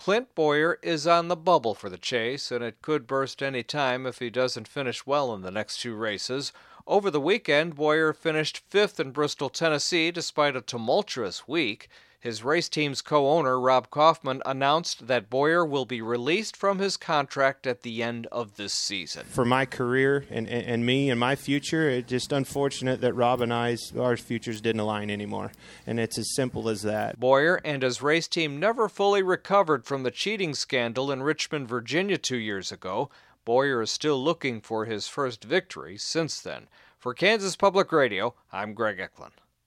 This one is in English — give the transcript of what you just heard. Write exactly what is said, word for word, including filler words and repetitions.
Clint Bowyer is on the bubble for the chase, and it could burst any time if he doesn't finish well in the next two races. Over the weekend, Bowyer finished fifth in Bristol, Tennessee, despite a tumultuous week. His race team's co-owner, Rob Kaufman, announced that Bowyer will be released from his contract at the end of this season. For my career and, and, and me and my future, it's just unfortunate that Rob and I's our futures didn't align anymore, and it's as simple as that. Bowyer and his race team never fully recovered from the cheating scandal in Richmond, Virginia two years ago. Bowyer is still looking for his first victory since then. For Kansas Public Radio, I'm Greg Eklund.